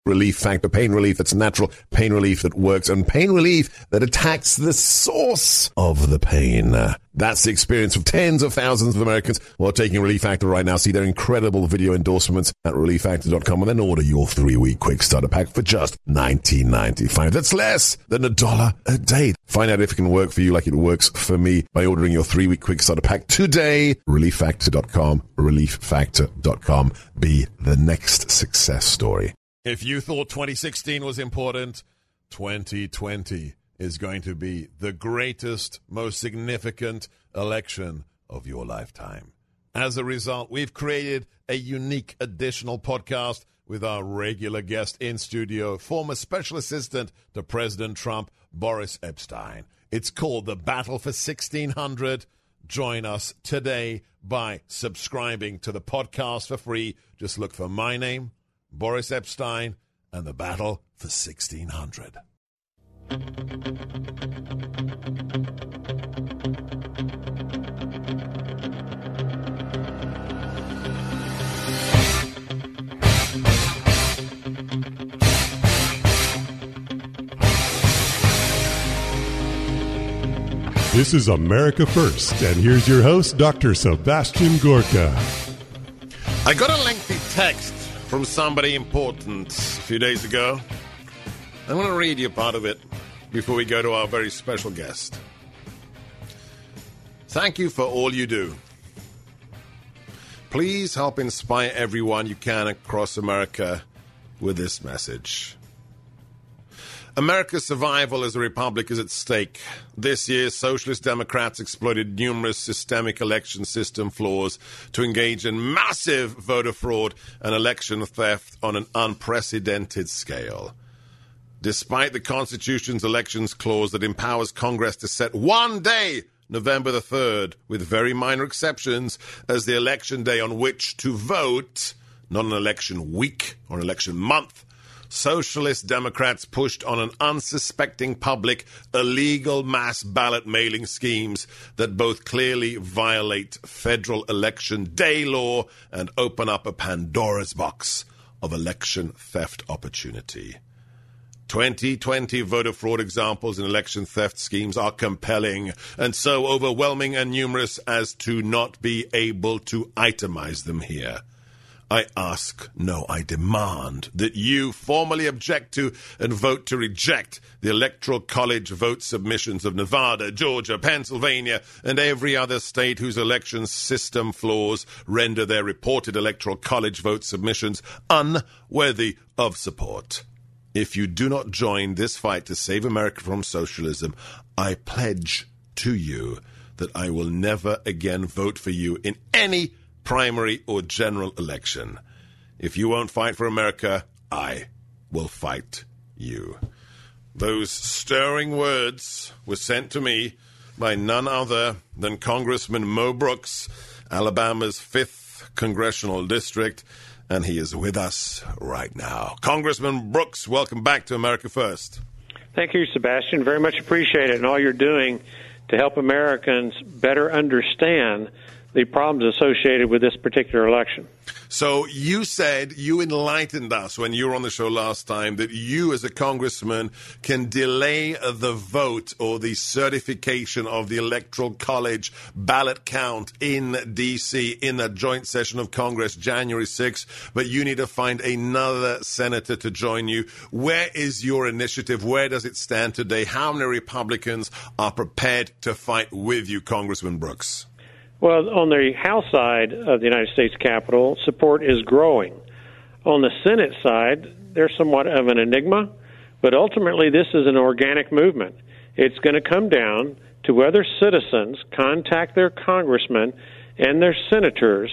Relief Factor. Pain relief that's natural, pain relief that works, and pain relief that attacks the source of the pain. That's the experience of tens of thousands of Americans who are taking Relief Factor right now. See their incredible video endorsements at relieffactor.com and then order your 3-week quick starter pack for just $19.95. That's less than $1 a day. Find out if it can work for you like it works for me by ordering your 3-week quick starter pack today. relieffactor.com, relieffactor.com. Be the next success story. If you thought 2016 was important, 2020 is going to be the greatest, most significant election of your lifetime. As a result, we've created a unique additional podcast with our regular guest in studio, former special assistant to President Trump, Boris Epshteyn. It's called The Battle for 1600. Join us today by subscribing to the podcast for free. Just look for my name, Boris Epshteyn, and The Battle for 1600. This is America First, and here's your host, Dr. Sebastian Gorka. I got a lengthy text from somebody important a few days ago. I want to read you part of it before we go to our very special guest. Thank you for all you do. Please help inspire everyone you can across America with this message. America's survival as a republic is at stake. This year, Socialist Democrats exploited numerous systemic election system flaws to engage in massive voter fraud and election theft on an unprecedented scale. Despite the Constitution's elections clause that empowers Congress to set one day, November the 3rd, with very minor exceptions, as the election day on which to vote, not an election week or an election month, Socialist Democrats pushed on an unsuspecting public illegal mass ballot mailing schemes that both clearly violate federal election day law and open up a Pandora's box of election theft opportunity. 2020 voter fraud examples in election theft schemes are compelling and so overwhelming and numerous as to not be able to itemize them here. I ask, no, I demand that you formally object to and vote to reject the Electoral College vote submissions of Nevada, Georgia, Pennsylvania, and every other state whose election system flaws render their reported Electoral College vote submissions unworthy of support. If you do not join this fight to save America from socialism, I pledge to you that I will never again vote for you in any primary or general election. If you won't fight for America, I will fight you. Those stirring words were sent to me by none other than Congressman Mo Brooks, Alabama's 5th Congressional District, and he is with us right now. Congressman Brooks, welcome back to America First. Thank you, Sebastian. Very much appreciate it and all you're doing to help Americans better understand the problems associated with this particular election. So you said, you enlightened us when you were on the show last time, that you as a congressman can delay the vote or the certification of the Electoral College ballot count in D.C. in a joint session of Congress January 6th, but you need to find another senator to join you. Where is your initiative? Where does it stand today? How many Republicans are prepared to fight with you, Congressman Brooks? Well, on the House side of the United States Capitol, support is growing. On the Senate side, there's somewhat of an enigma, but ultimately this is an organic movement. It's going to come down to whether citizens contact their congressmen and their senators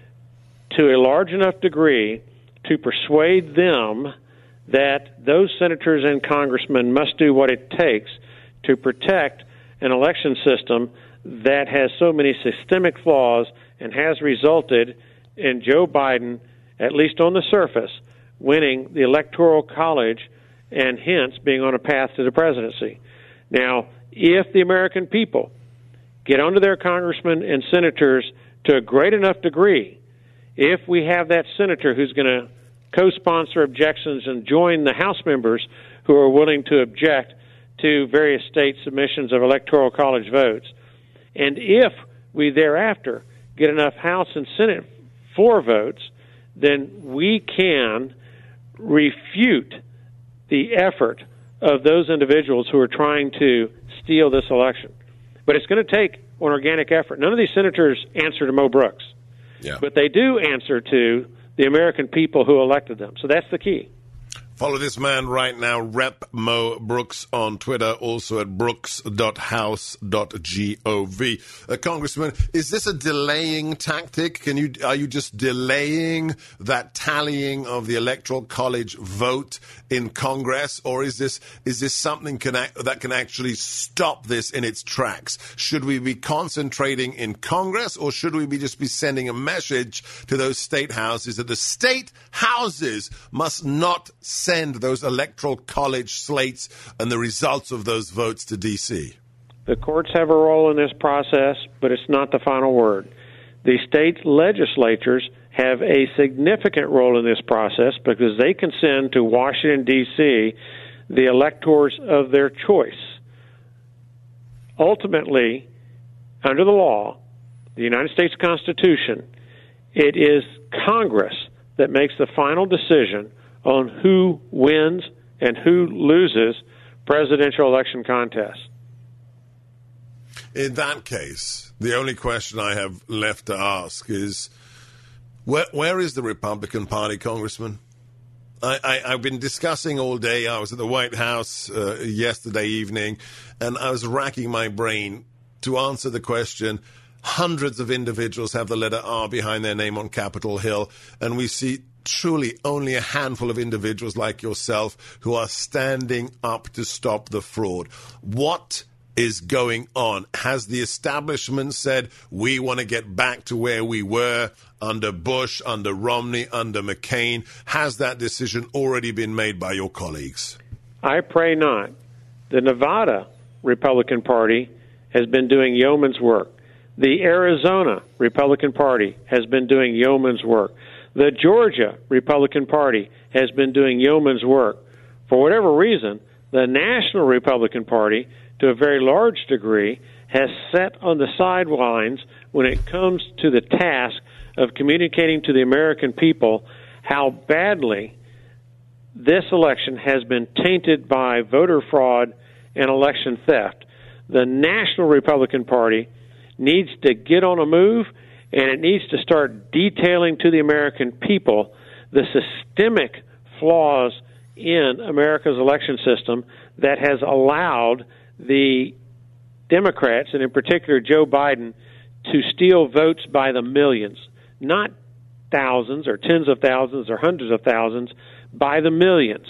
to a large enough degree to persuade them that those senators and congressmen must do what it takes to protect an election system that has so many systemic flaws and has resulted in Joe Biden, at least on the surface, winning the Electoral College and hence being on a path to the presidency. Now, if the American people get onto their congressmen and senators to a great enough degree, if we have that senator who's going to co-sponsor objections and join the House members who are willing to object to various state submissions of Electoral College votes. And if we thereafter get enough House and Senate floor votes, then we can refute the effort of those individuals who are trying to steal this election. But it's going to take an organic effort. None of these senators answer to Mo Brooks, but they do answer to the American people who elected them. So that's the key. Follow this man right now, Rep. Mo Brooks, on Twitter, also at brooks.house.gov. Congressman, is this a delaying tactic? Are you just delaying that tallying of the Electoral College vote in Congress, or is this something that can actually stop this in its tracks? Should we be concentrating in Congress, or should we just be sending a message to those state houses that the state houses must not send those Electoral College slates and the results of those votes to D.C.? The courts have a role in this process, but it's not the final word. The state legislatures have a significant role in this process because they can send to Washington, D.C. the electors of their choice. Ultimately, under the law, the United States Constitution, it is Congress that makes the final decision on who wins and who loses presidential election contests. In that case, the only question I have left to ask is, where is the Republican Party, Congressman? I've been discussing all day. I was at the White House yesterday evening, and I was racking my brain to answer the question. Hundreds of individuals have the letter R behind their name on Capitol Hill, and we see truly only a handful of individuals like yourself who are standing up to stop the fraud. What is going on? Has the establishment said we want to get back to where we were under Bush, under Romney, under McCain? Has that decision already been made by your colleagues? I pray not. The Nevada Republican Party has been doing yeoman's work. The Arizona Republican Party has been doing yeoman's work. The Georgia Republican Party has been doing yeoman's work. For whatever reason, the National Republican Party, to a very large degree, has sat on the sidelines when it comes to the task of communicating to the American people how badly this election has been tainted by voter fraud and election theft. The National Republican Party needs to get on a move, and it needs to start detailing to the American people the systemic flaws in America's election system that has allowed the Democrats, and in particular Joe Biden, to steal votes by the millions. Not thousands or tens of thousands or hundreds of thousands, by the millions.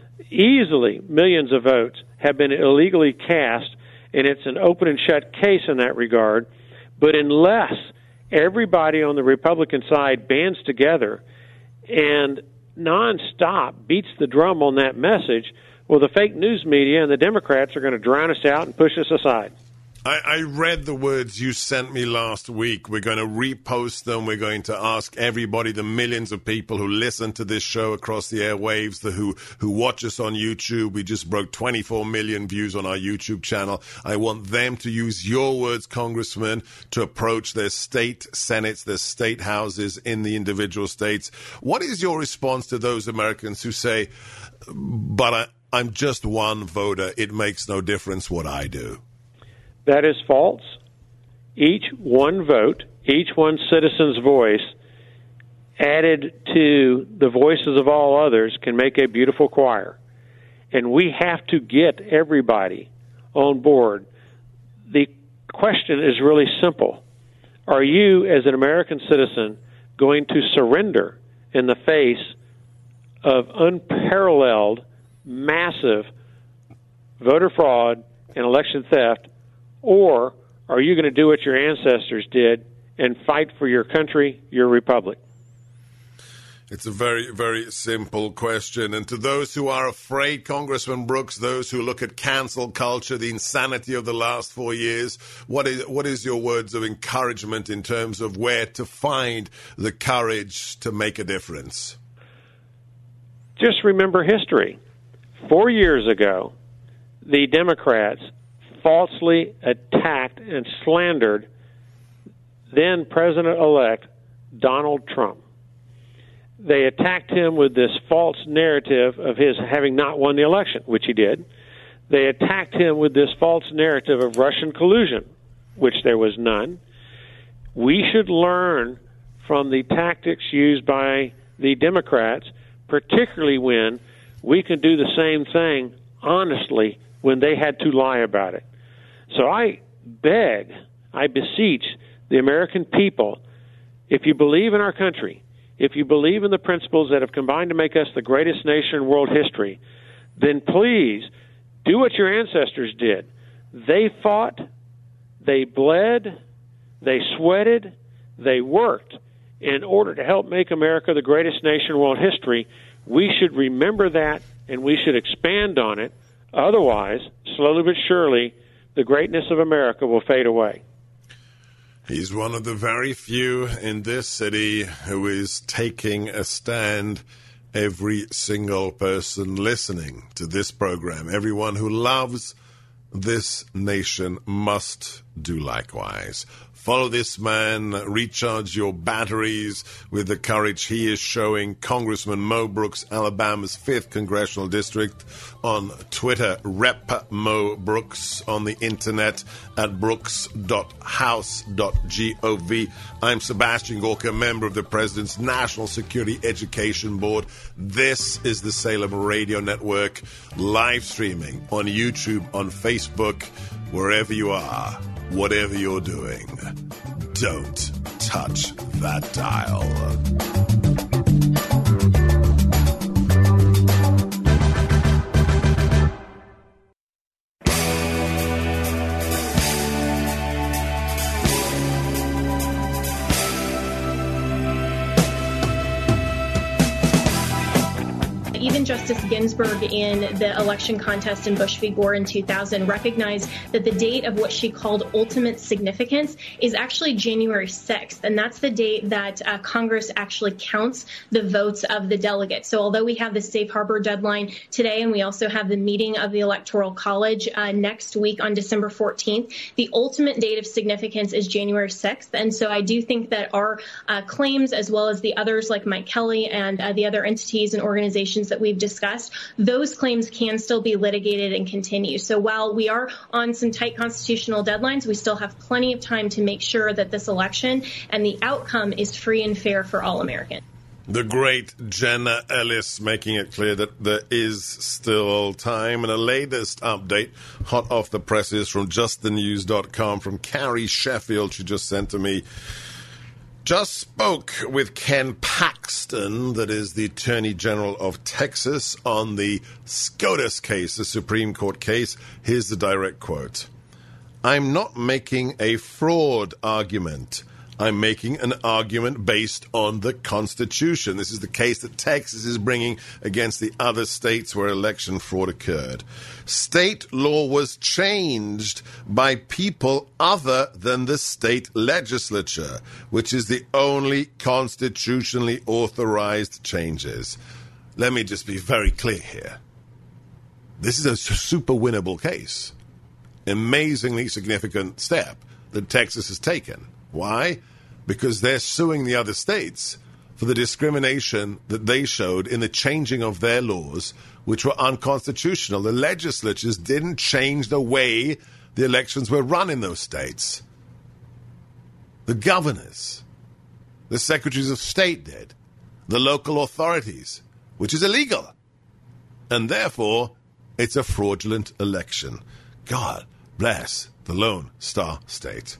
Easily millions of votes have been illegally cast, and it's an open and shut case in that regard. But unless everybody on the Republican side bands together and nonstop beats the drum on that message, well, the fake news media and the Democrats are going to drown us out and push us aside. I read the words you sent me last week. We're going to repost them. We're going to ask everybody, the millions of people who listen to this show across the airwaves, who watch us on YouTube. We just broke 24 million views on our YouTube channel. I want them to use your words, Congressman, to approach their state senates, their state houses in the individual states. What is your response to those Americans who say, but I'm just one voter. It makes no difference what I do? That is false. Each one vote, each one citizen's voice, added to the voices of all others, can make a beautiful choir. And we have to get everybody on board. The question is really simple. Are you, as an American citizen, going to surrender in the face of unparalleled, massive voter fraud and election theft, or are you going to do what your ancestors did and fight for your country, your republic? It's a very, very simple question. And to those who are afraid, Congressman Brooks, those who look at cancel culture, the insanity of the last 4 years, what is your words of encouragement in terms of where to find the courage to make a difference? Just remember history. 4 years ago, the Democrats falsely attacked and slandered then President-elect Donald Trump. They attacked him with this false narrative of his having not won the election, which he did. They attacked him with this false narrative of Russian collusion, which there was none. We should learn from the tactics used by the Democrats, particularly when we can do the same thing honestly when they had to lie about it. So I beseech the American people, if you believe in our country, if you believe in the principles that have combined to make us the greatest nation in world history, then please do what your ancestors did. They fought, they bled, they sweated, they worked in order to help make America the greatest nation in world history. We should remember that, and we should expand on it. Otherwise, slowly but surely, the greatness of America will fade away. He's one of the very few in this city who is taking a stand. Every single person listening to this program, everyone who loves this nation, must do likewise. Follow this man, recharge your batteries with the courage he is showing. Congressman Mo Brooks, Alabama's 5th Congressional District, on Twitter, Rep Mo Brooks, on the internet at brooks.house.gov. I'm Sebastian Gorka, member of the President's National Security Education Board. This is the Salem Radio Network, live streaming on YouTube, on Facebook, wherever you are, whatever you're doing. Don't touch that dial. Even Justice Ginsburg in the election contest in Bush v. Gore in 2000 recognized that the date of what she called ultimate significance is actually January 6th, and that's the date that Congress actually counts the votes of the delegates. So although we have the safe harbor deadline today, and we also have the meeting of the Electoral College next week on December 14th, the ultimate date of significance is January 6th. And so I do think that our claims, as well as the others like Mike Kelly and the other entities and organizations that we've discussed, those claims can still be litigated and continue. So while we are on some tight constitutional deadlines, we still have plenty of time to make sure that this election and the outcome is free and fair for all Americans. The great Jenna Ellis making it clear that there is still time. And a latest update, hot off the presses from justthenews.com, from Carrie Sheffield, she just sent to me. Just spoke with Ken Paxton, that is the Attorney General of Texas, on the SCOTUS case, the Supreme Court case. Here's the direct quote. "I'm not making a fraud argument. I'm making an argument based on the Constitution." This is the case that Texas is bringing against the other states where election fraud occurred. "State law was changed by people other than the state legislature, which is the only constitutionally authorized changes." Let me just be very clear here. This is a super winnable case. Amazingly significant step that Texas has taken. Why? Because they're suing the other states for the discrimination that they showed in the changing of their laws, which were unconstitutional. The legislatures didn't change the way the elections were run in those states. The governors, the secretaries of state did, the local authorities, which is illegal. And therefore, it's a fraudulent election. God bless the Lone Star State.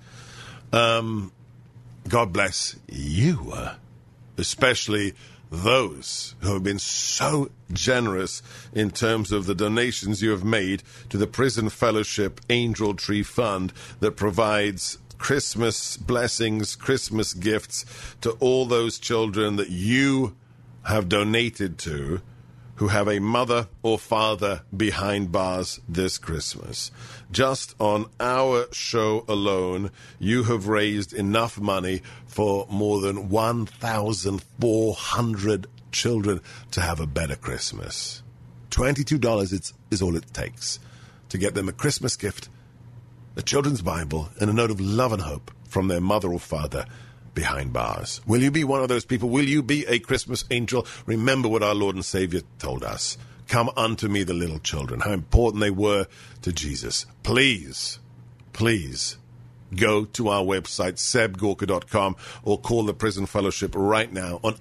God bless you, especially those who have been so generous in terms of the donations you have made to the Prison Fellowship Angel Tree Fund that provides Christmas blessings, Christmas gifts to all those children that you have donated to who have a mother or father behind bars this Christmas. Just on our show alone, you have raised enough money for more than 1,400 children to have a better Christmas. $22 is all it takes to get them a Christmas gift, a children's Bible, and a note of love and hope from their mother or father behind bars. Will you be one of those people? Will you be a Christmas angel? Remember what our Lord and Savior told us. Come unto me, the little children, how important they were to Jesus. Please, please go to our website, sebgorka.com, or call the Prison Fellowship right now on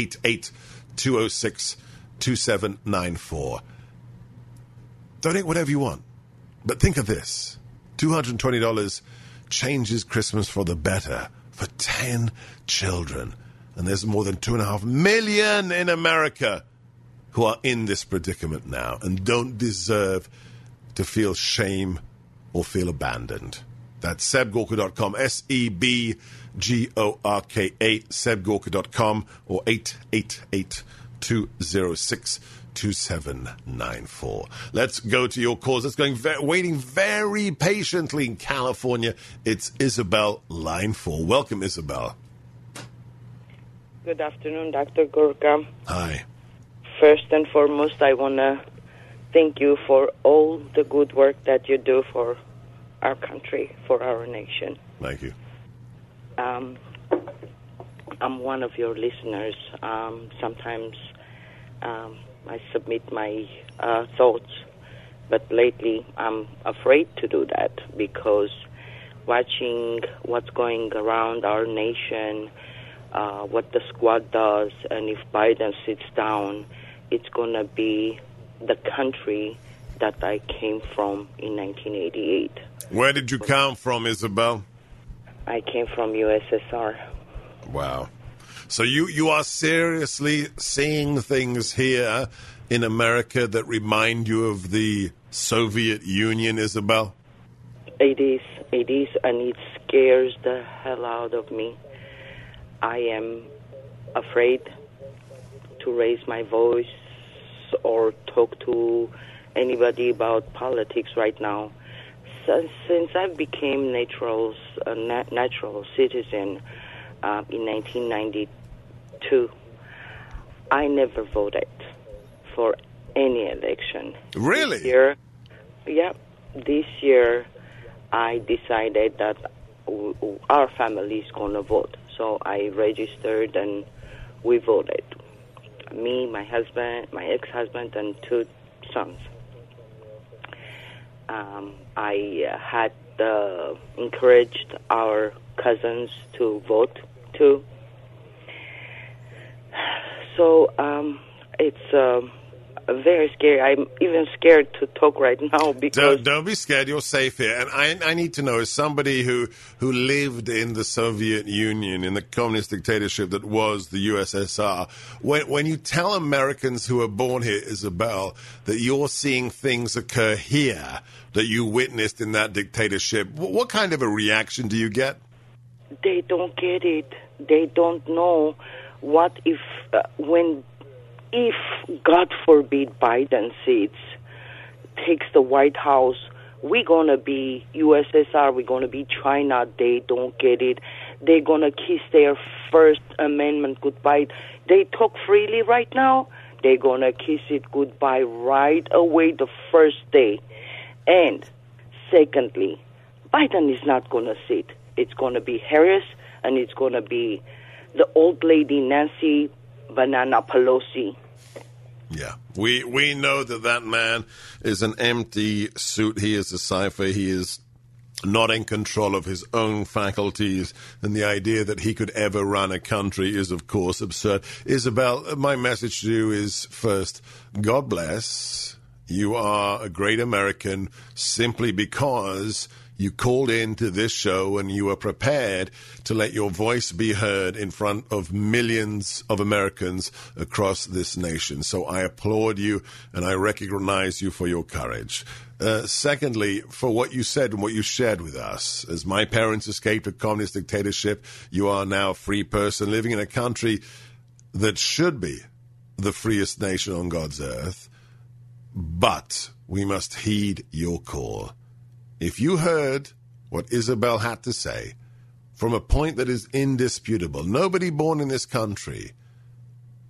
888-206-2794. Donate whatever you want. But think of this. $220 changes Christmas for the better for 10 children. And there's more than 2.5 million in America who are in this predicament now and don't deserve to feel shame or feel abandoned. That's sebgorka.com, SEBGORK8, sebgorka.com, or 888-206-2794. Let's go to your calls. It's waiting very patiently in California. It's Isabel, line 4. Welcome, Isabel. Good afternoon, Dr. Gorka. Hi. First and foremost, I want to thank you for all the good work that you do for our country, for our nation. Thank you. I'm one of your listeners. Sometimes I submit my thoughts, but lately I'm afraid to do that because watching what's going around our nation, what the squad does, and if Biden sits down, it's going to be the country that I came from in 1988. Where did you come from, Isabel? I came from USSR. Wow. So you are seriously seeing things here in America that remind you of the Soviet Union, Isabel? It is, and it scares the hell out of me. I am afraid to raise my voice or talk to anybody about politics right now. Since I became natural citizen in 1992, I never voted for any election. Really? This year I decided that our family is going to vote. So I registered and we voted. Me, my husband, my ex-husband, and 2 sons. I had encouraged our cousins to vote too. So it's very scary. I'm even scared to talk right now because... Don't be scared. You're safe here. And I need to know, as somebody who lived in the Soviet Union, in the communist dictatorship that was the USSR, when you tell Americans who are born here, Isabel, that you're seeing things occur here that you witnessed in that dictatorship, what kind of a reaction do you get? They don't get it. They don't know what if God forbid Biden takes the White House, we're going to be USSR, we're going to be China. They don't get it. They're going to kiss their First Amendment goodbye. They talk freely right now. They're going to kiss it goodbye right away the first day. And secondly, Biden is not going to sit. It's going to be Harris, and it's going to be the old lady Nancy Banana Pelosi. Yeah, we know that man is an empty suit. He is a cipher. He is not in control of his own faculties, and the idea that he could ever run a country is, of course, absurd. Isabel, my message to you is, first, God bless. You are a great American simply because you called into this show and you were prepared to let your voice be heard in front of millions of Americans across this nation. So I applaud you and I recognize you for your courage. Secondly, for what you said and what you shared with us. As my parents escaped a communist dictatorship, you are now a free person living in a country that should be the freest nation on God's earth. But we must heed your call. If you heard what Isabel had to say from a point that is indisputable, nobody born in this country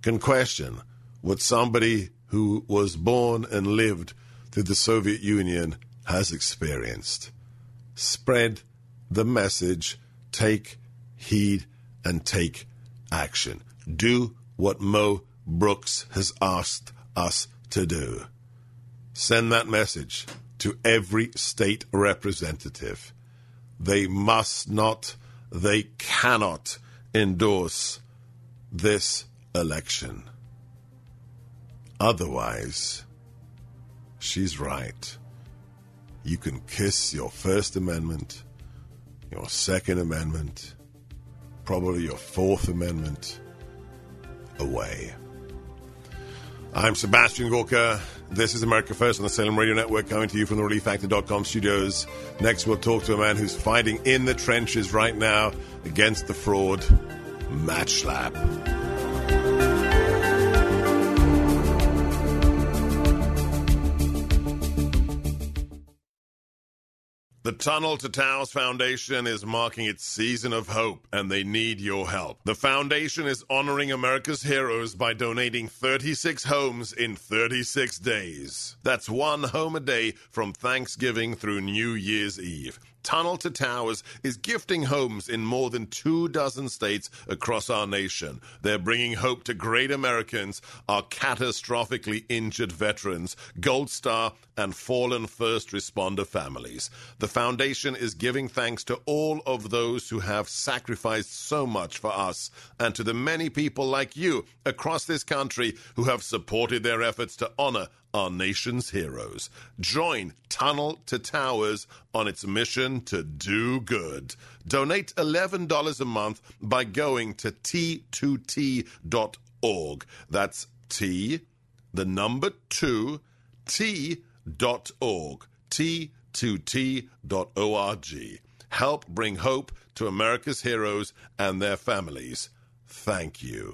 can question what somebody who was born and lived through the Soviet Union has experienced. Spread the message, take heed, and take action. Do what Mo Brooks has asked us to do. Send that message to every state representative. They must not, they cannot endorse this election. Otherwise, she's right. You can kiss your First Amendment, your Second Amendment, probably your Fourth Amendment away. I'm Sebastian Gorka. This is America First on the Salem Radio Network, coming to you from the ReliefFactor.com studios. Next, we'll talk to a man who's fighting in the trenches right now against the fraud, Matt Schlapp. The Tunnel to Towers Foundation is marking its season of hope, and they need your help. The foundation is honoring America's heroes by donating 36 homes in 36 days. That's one home a day from Thanksgiving through New Year's Eve. Tunnel to Towers is gifting homes in more than 24 states across our nation. They're bringing hope to great Americans, our catastrophically injured veterans, Gold Star and fallen first responder families. The foundation is giving thanks to all of those who have sacrificed so much for us, and to the many people like you across this country who have supported their efforts to honor our nation's heroes. Join Tunnel to Towers on its mission to do good. Donate $11 a month by going to T2T.org. That's T, the number 2, T.org. T2T.org. Help bring hope to America's heroes and their families. Thank you.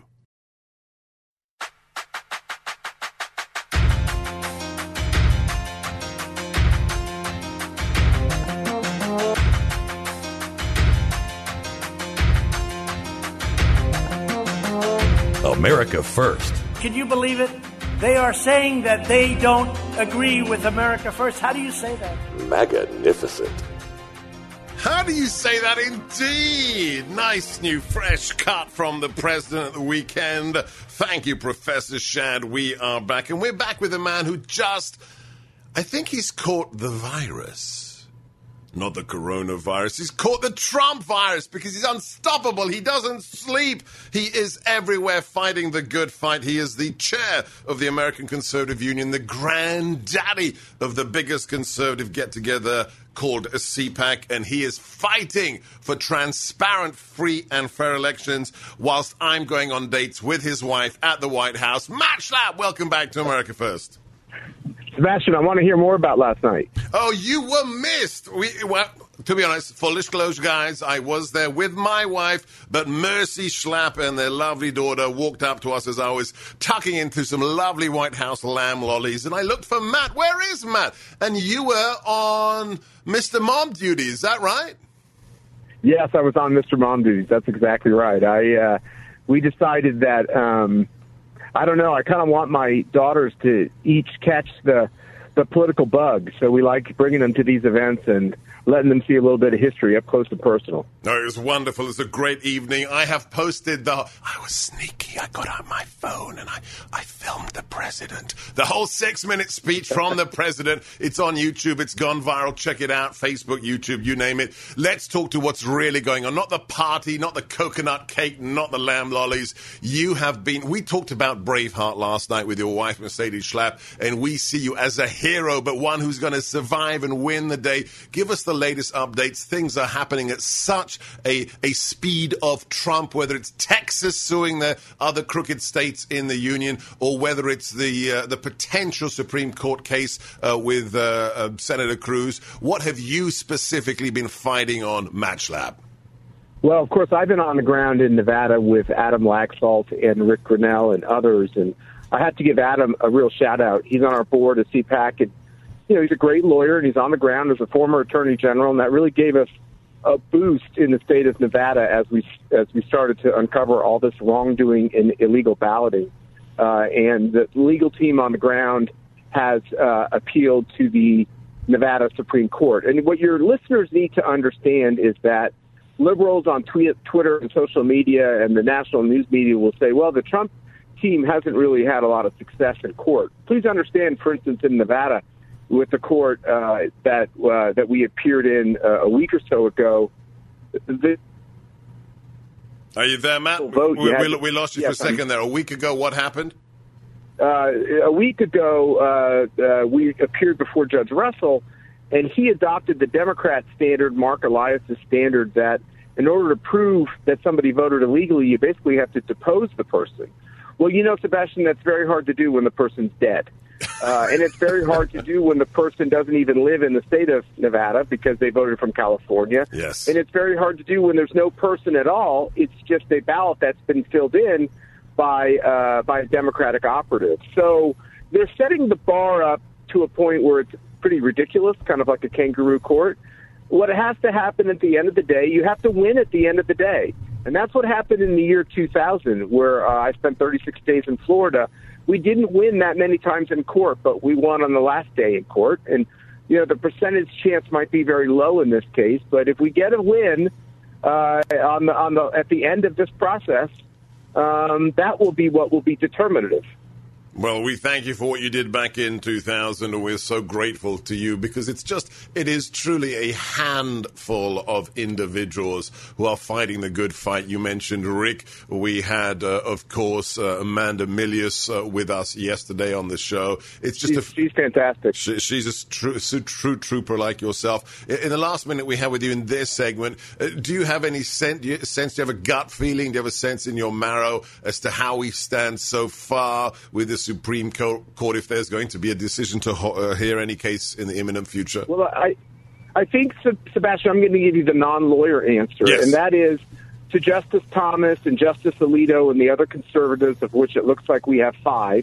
America First. Can you believe it? They are saying that they don't agree with America First. How do you say that? Magnificent. How do you say that indeed? Nice new fresh cut from the president at the weekend. Thank you, Professor Shad. We are back, and we're back with a man who I think he's caught the virus. Not the coronavirus. He's caught the Trump virus because he's unstoppable. He doesn't sleep. He is everywhere fighting the good fight. He is the chair of the American Conservative Union, the granddaddy of the biggest conservative get-together called a CPAC, and he is fighting for transparent, free, and fair elections whilst I'm going on dates with his wife at the White House. Matt Schlapp, welcome back to America First. Sebastian, I want to hear more about last night. Oh, you were missed. Well, to be honest, full disclosure, guys, I was there with my wife, but Mercy Schlapp and their lovely daughter walked up to us as I was tucking into some lovely White House lamb lollies, and I looked for Matt. Where is Matt? And you were on Mr. Mom duty, is that right? Yes, I was on Mr. Mom duty. That's exactly right. We decided that... I don't know. I kind of want my daughters to each catch the political bug. So we like bringing them to these events and letting them see a little bit of history up close and personal. Oh, it was wonderful. It was a great evening. I have posted I was sneaky. I got out my phone and I filmed the president. The whole 6-minute speech from the president. It's on YouTube. It's gone viral. Check it out. Facebook, YouTube, you name it. Let's talk to what's really going on. Not the party, not the coconut cake, not the lamb lollies. We talked about Braveheart last night with your wife, Mercedes Schlapp, and we see you as a hero, but one who's going to survive and win the day. Give us the latest updates. Things are happening at such a speed of Trump, whether it's Texas suing the other crooked states in the union, or whether it's the potential Supreme Court case with Senator Cruz. What have you specifically been fighting on, Matt Schlapp? Well, of course, I've been on the ground in Nevada with Adam Laxalt and Rick Grinnell and others, and I have to give Adam a real shout-out. He's on our board at CPAC, and he's a great lawyer, and he's on the ground as a former attorney general, and that really gave us a boost in the state of Nevada as we started to uncover all this wrongdoing and illegal balloting. and the legal team on the ground has appealed to the Nevada Supreme Court. And what your listeners need to understand is that liberals on Twitter and social media and the national news media will say, well, the Trump team hasn't really had a lot of success in court. Please understand, for instance, in Nevada, with the court that we appeared in a week or so ago. Are you there, Matt? We lost you for a second there. A week ago, what happened? A week ago, we appeared before Judge Russell, and he adopted the Democrat standard, Mark Elias' standard, that in order to prove that somebody voted illegally, you basically have to depose the person. Well, you know, Sebastian, that's very hard to do when the person's dead. And it's very hard to do when the person doesn't even live in the state of Nevada because they voted from California. Yes. And it's very hard to do when there's no person at all. It's just a ballot that's been filled in by a Democratic operative. So they're setting the bar up to a point where it's pretty ridiculous, kind of like a kangaroo court. What has to happen at the end of the day, you have to win at the end of the day. And that's what happened in the year 2000, where I spent 36 days in Florida. We didn't win that many times in court, but we won on the last day in court. And, you know, the percentage chance might be very low in this case, but if we get a win at the end of this process, that will be what will be determinative. Well, we thank you for what you did back in 2000, and we're so grateful to you because it is truly a handful of individuals who are fighting the good fight. You mentioned Rick. We had, of course, Amanda Milius with us yesterday on the show. It's just she's fantastic. She's a true trooper like yourself. In the last minute we have with you in this segment, do you have any sense? Do you have a gut feeling? Do you have a sense in your marrow as to how we stand so far with this Supreme Court, if there's going to be a decision to hear any case in the imminent future? Well, I think, Sebastian, I'm going to give you the non-lawyer answer, yes. And that is to Justice Thomas and Justice Alito and the other conservatives, of which it looks like we have 5.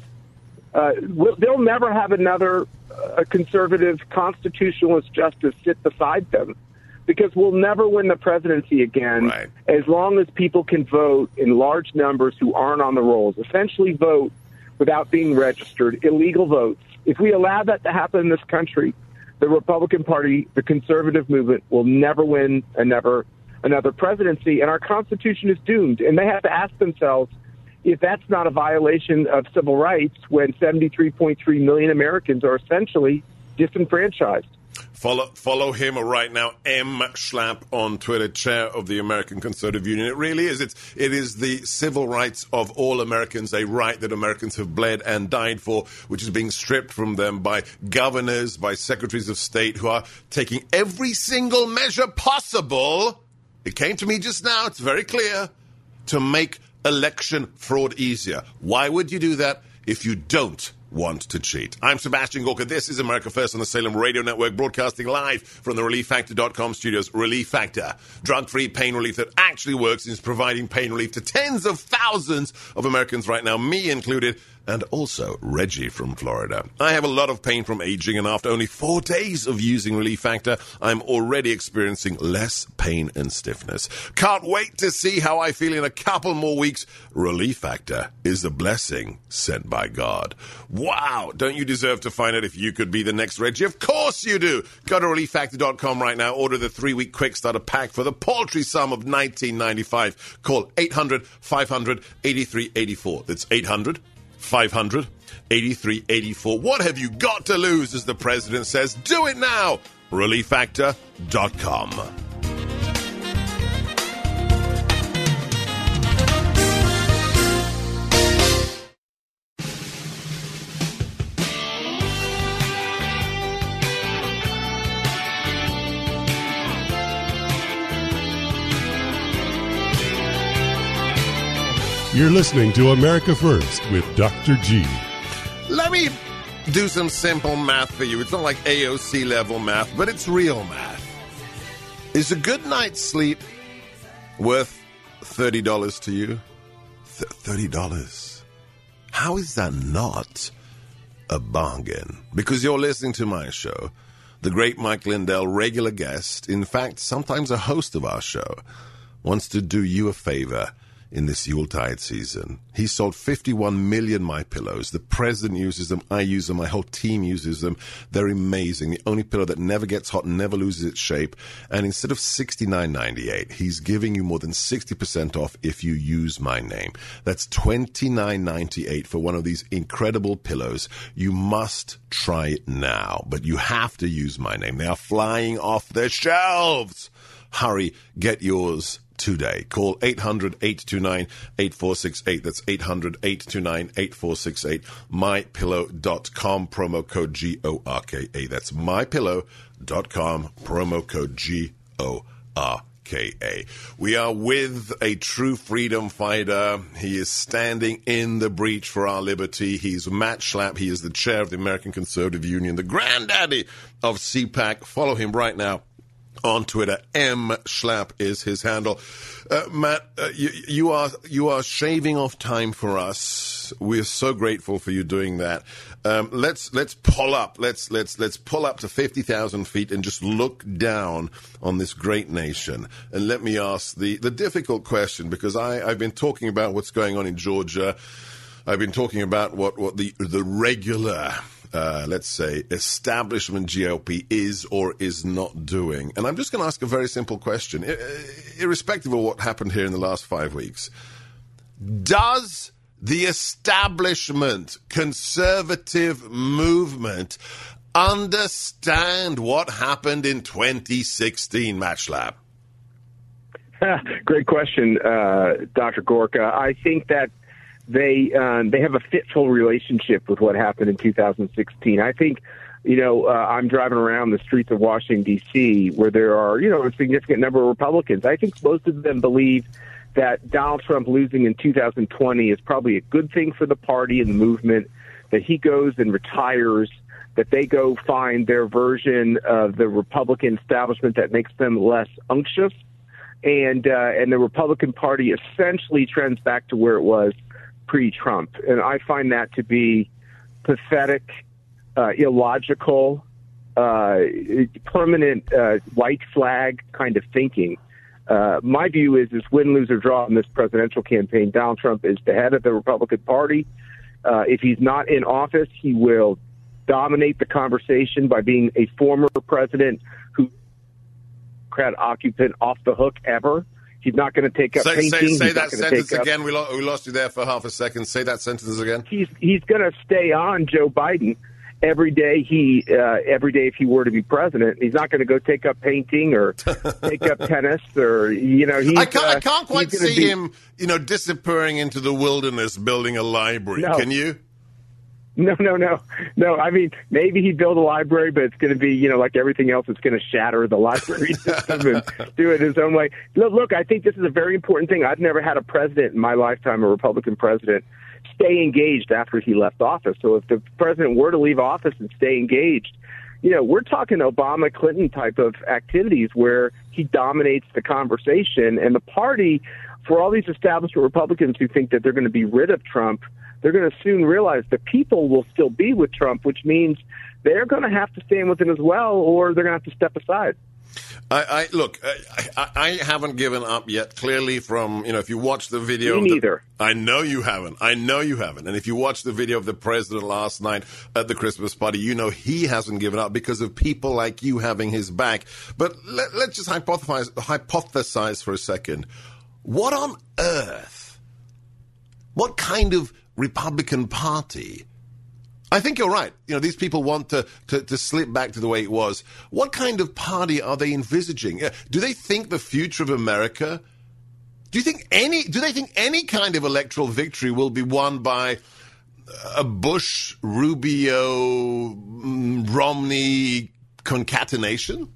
They'll never have another conservative constitutionalist justice sit beside them because we'll never win the presidency again as long as people can vote in large numbers who aren't on the rolls, essentially vote without being registered, illegal votes. If we allow that to happen in this country, the Republican Party, the conservative movement, will never win another presidency, and our Constitution is doomed. And they have to ask themselves if that's not a violation of civil rights when 73.3 million Americans are essentially disenfranchised. Follow him right now, M. Schlapp on Twitter, chair of the American Conservative Union. It really is. It is the civil rights of all Americans, a right that Americans have bled and died for, which is being stripped from them by governors, by secretaries of state who are taking every single measure possible. It came to me just now. It's very clear. To make election fraud easier. Why would you do that if you don't want to cheat? I'm Sebastian Gorka. This is America First on the Salem Radio Network, broadcasting live from the ReliefFactor.com studios. Relief Factor, drug-free pain relief that actually works and is providing pain relief to tens of thousands of Americans right now, me included, and also Reggie from Florida. I have a lot of pain from aging, and after only 4 days of using Relief Factor, I'm already experiencing less pain and stiffness. Can't wait to see how I feel in a couple more weeks. Relief Factor is a blessing sent by God. Wow! Don't you deserve to find out if you could be the next Reggie? Of course you do! Go to ReliefFactor.com right now. Order the 3-week quick starter pack for the paltry sum of $19.95. Call 800-500-8384. That's 800-500-8384. What have you got to lose, as the president says? Do it now! ReliefFactor.com. You're listening to America First with Dr. G. Let me do some simple math for you. It's not like AOC level math, but it's real math. Is a good night's sleep worth $30 to you? $30. How is that not a bargain? Because you're listening to my show. The great Mike Lindell, regular guest, in fact, sometimes a host of our show, wants to do you a favor. in this Yuletide season. He sold 51 million MyPillows. The president uses them. I use them. My whole team uses them. They're amazing. The only pillow that never gets hot and never loses its shape. And instead of $69.98, he's giving you more than 60% off if you use my name. That's $29.98 for one of these incredible pillows. You must try it now, but you have to use my name. They are flying off the shelves. Hurry, get yours today. Call 800-829-8468. That's 800-829-8468. MyPillow.com, promo code GORKA. That's MyPillow.com, promo code GORKA. We are with a true freedom fighter. He is standing in the breach for our liberty. He's Matt Schlapp. He is the chair of the American Conservative Union, the granddaddy of CPAC. Follow him right now on Twitter. M. Schlapp is his handle. Matt, you are shaving off time for us. We're so grateful for you doing that. Let's pull up. Let's pull up to 50,000 feet and just look down on this great nation. And let me ask the difficult question, because I've been talking about what's going on in Georgia. I've been talking about what the regular let's say, establishment GOP is or is not doing. And I'm just going to ask a very simple question, irrespective of what happened here in the last 5 weeks. Does the establishment conservative movement understand what happened in 2016, Matt Schlapp? Great question, Dr. Gorka. I think that they have a fitful relationship with what happened in 2016. I think, I'm driving around the streets of Washington, D.C., where there are, a significant number of Republicans. I think most of them believe that Donald Trump losing in 2020 is probably a good thing for the party and the movement, that he goes and retires, that they go find their version of the Republican establishment that makes them less unctuous, and the Republican Party essentially trends back to where it was pre-Trump. And I find that to be pathetic, illogical, permanent white flag kind of thinking. My view is win, lose, or draw in this presidential campaign. Donald Trump is the head of the Republican Party. If he's not in office, he will dominate the conversation by being a former president who Democrat occupant off the hook ever. He's not going to take up painting. Say that sentence again. We lost you there for half a second. Say that sentence again. He's going to stay on Joe Biden every day. If he were to be president, he's not going to go take up painting or take up tennis or I can't quite see him disappearing into the wilderness building a library. No. Can you? No. I mean, maybe he'd build a library, but it's going to be, like everything else, it's going to shatter the library system and do it his own way. Look, I think this is a very important thing. I've never had a president in my lifetime, a Republican president, stay engaged after he left office. So if the president were to leave office and stay engaged, we're talking Obama, Clinton type of activities where he dominates the conversation. And the party, for all these establishment Republicans who think that they're going to be rid of Trump, they're going to soon realize the people will still be with Trump, which means they're going to have to stand with him as well, or they're going to have to step aside. I haven't given up yet. Clearly, from if you watch the video, me neither. I know you haven't. And if you watch the video of the president last night at the Christmas party, he hasn't given up because of people like you having his back. But let's just hypothesize for a second. What on earth? What kind of Republican Party? I think you're right. These people want to slip back to the way it was. What kind of party are they envisaging? Do they think the future of America? Do they think any kind of electoral victory will be won by a Bush, Rubio, Romney concatenation?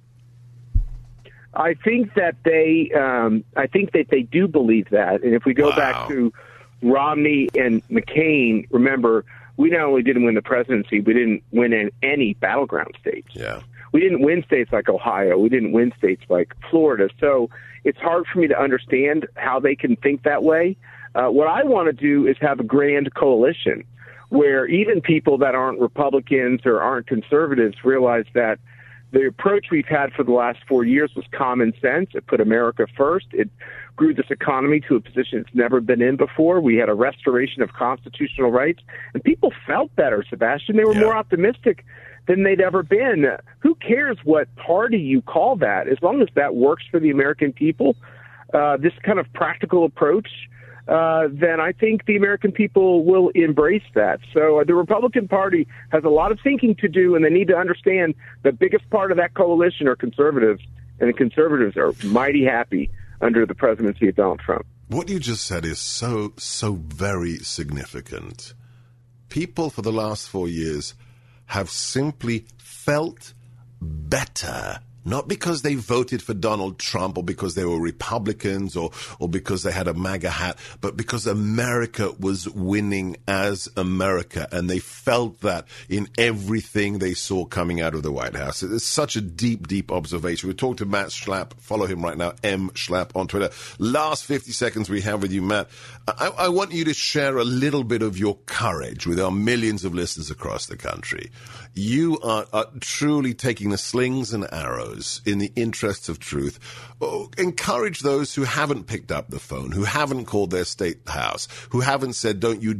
I think that they do believe that. And if we go back to Romney and McCain, remember, we not only didn't win the presidency, we didn't win in any battleground states. Yeah. We didn't win states like Ohio. We didn't win states like Florida. So it's hard for me to understand how they can think that way. What I want to do is have a grand coalition where even people that aren't Republicans or aren't conservatives realize that the approach we've had for the last 4 years was common sense. It put America first. It grew this economy to a position it's never been in before. We had a restoration of constitutional rights, and people felt better, Sebastian. They were more optimistic than they'd ever been. Who cares what party you call that? As long as that works for the American people, this kind of practical approach, then I think the American people will embrace that. So the Republican Party has a lot of thinking to do, and they need to understand the biggest part of that coalition are conservatives, and the conservatives are mighty happy under the presidency of Donald Trump. What you just said is so very significant. People for the last 4 years have simply felt better. Not because they voted for Donald Trump or because they were Republicans or because they had a MAGA hat, but because America was winning as America. And they felt that in everything they saw coming out of the White House. It's such a deep observation. We talked to Matt Schlapp. Follow him right now, M. Schlapp on Twitter. Last 50 seconds we have with you, Matt. I want you to share a little bit of your courage with our millions of listeners across the country. You are truly taking the slings and arrows in the interests of truth. Encourage those who haven't picked up the phone, who haven't called their state house, who haven't said, don't you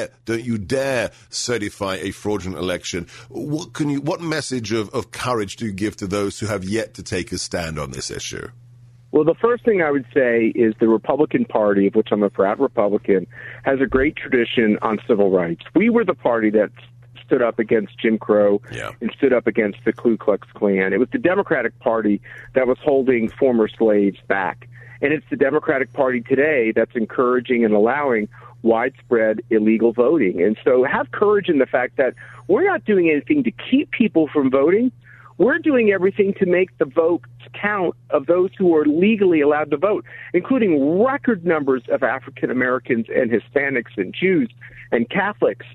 dare certify a fraudulent election. What message of courage do you give to those who have yet to take a stand on this issue? Well, the first thing I would say is the Republican Party, of which I'm a proud Republican, has a great tradition on civil rights. We were the party that stood up against Jim Crow and stood up against the Ku Klux Klan. It was the Democratic Party that was holding former slaves back. And it's the Democratic Party today that's encouraging and allowing widespread illegal voting. And so have courage in the fact that we're not doing anything to keep people from voting. We're doing everything to make the votes count of those who are legally allowed to vote, including record numbers of African Americans and Hispanics and Jews and Catholics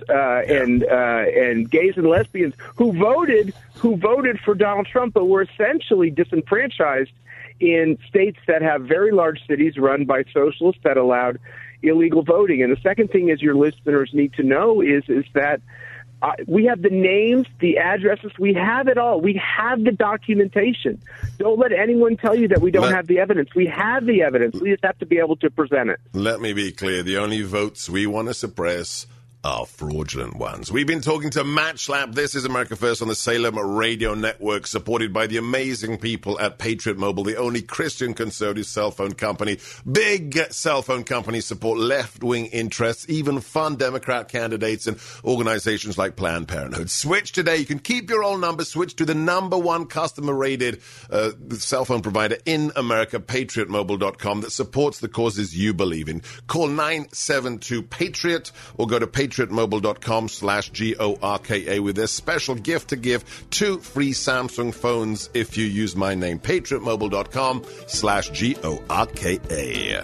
and gays and lesbians who voted for Donald Trump, but were essentially disenfranchised in states that have very large cities run by socialists that allowed illegal voting. And the second thing is your listeners need to know is that we have the names, the addresses. We have it all. We have the documentation. Don't let anyone tell you that we don't have the evidence. We have the evidence. We just have to be able to present it. Let me be clear. The only votes we want to suppress are fraudulent ones. We've been talking to Matt Schlapp. This is America First on the Salem Radio Network, supported by the amazing people at Patriot Mobile, the only Christian conservative cell phone company. Big cell phone companies support left-wing interests, even fund Democrat candidates and organizations like Planned Parenthood. Switch today. You can keep your old number. Switch to the #1 customer-rated cell phone provider in America, patriotmobile.com, that supports the causes you believe in. Call 972-PATRIOT or go to patriotmobile.com/GORKA with their special gift to give 2 free Samsung phones if you use my name, patriotmobile.com/GORKA.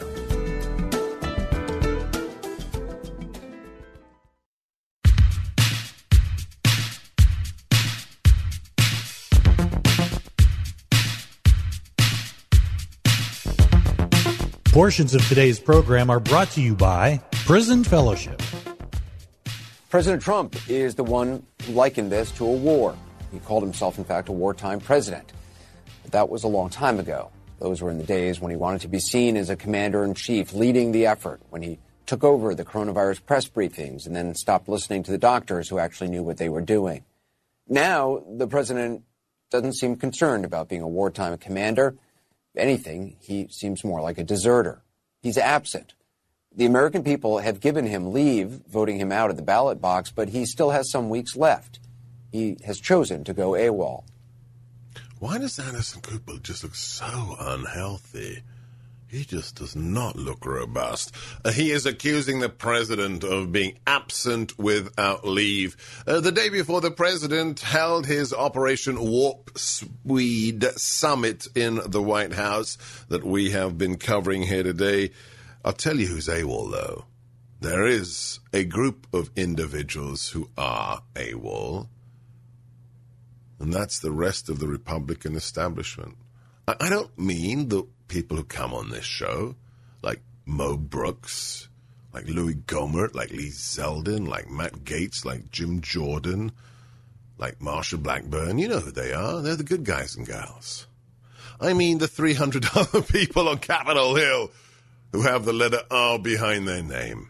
Portions of today's program are brought to you by Prison Fellowship. President Trump is the one who likened this to a war. He called himself, in fact, a wartime president. But that was a long time ago. Those were in the days when he wanted to be seen as a commander-in-chief leading the effort, when he took over the coronavirus press briefings and then stopped listening to the doctors who actually knew what they were doing. Now, the president doesn't seem concerned about being a wartime commander. If anything, he seems more like a deserter. He's absent. The American people have given him leave, voting him out of the ballot box, but he still has some weeks left. He has chosen to go AWOL. Why does Anderson Cooper just look so unhealthy? He just does not look robust. He is accusing the president of being absent without leave. The day before the president held his Operation Warp Speed summit in the White House that we have been covering here today. I'll tell you who's AWOL, though. There is a group of individuals who are AWOL, and that's the rest of the Republican establishment. I don't mean the people who come on this show, like Mo Brooks, like Louis Gohmert, like Lee Zeldin, like Matt Gaetz, like Jim Jordan, like Marsha Blackburn. You know who they are. They're the good guys and gals. I mean the 300 other people on Capitol Hill who have the letter R behind their name.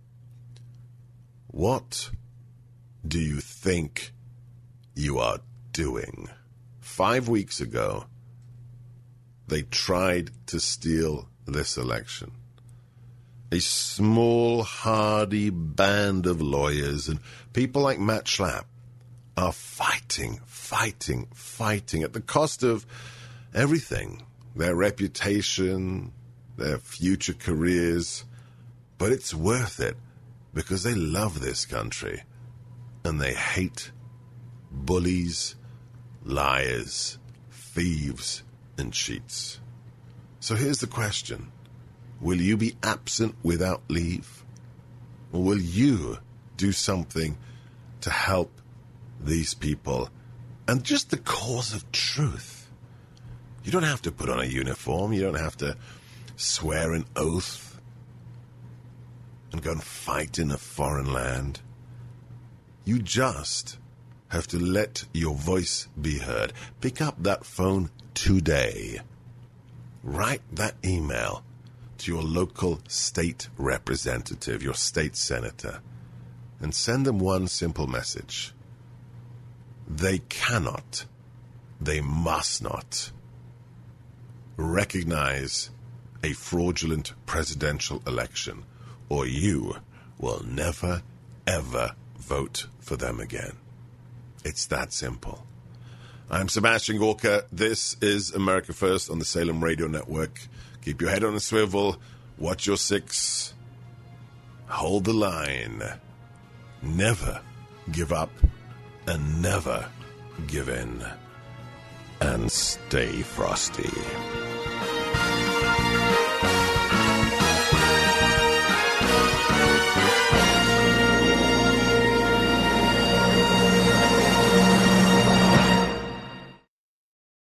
What do you think you are doing? 5 weeks ago, they tried to steal this election. A small, hardy band of lawyers and people like Matt Schlapp are fighting at the cost of everything, their reputation, their future careers. But it's worth it because they love this country and they hate bullies, liars, thieves, and cheats. So here's the question. Will you be absent without leave? Or will you do something to help these people and just the cause of truth? You don't have to put on a uniform. You don't have to swear an oath and go and fight in a foreign land. You just have to let your voice be heard. Pick up that phone today. Write that email to your local state representative, your state senator, and send them one simple message. They cannot, they must not recognize a fraudulent presidential election, or you will never, ever vote for them again. It's that simple. I'm Sebastian Gorka. This is America First on the Salem Radio Network. Keep your head on a swivel. Watch your six. Hold the line. Never give up and never give in. And stay frosty.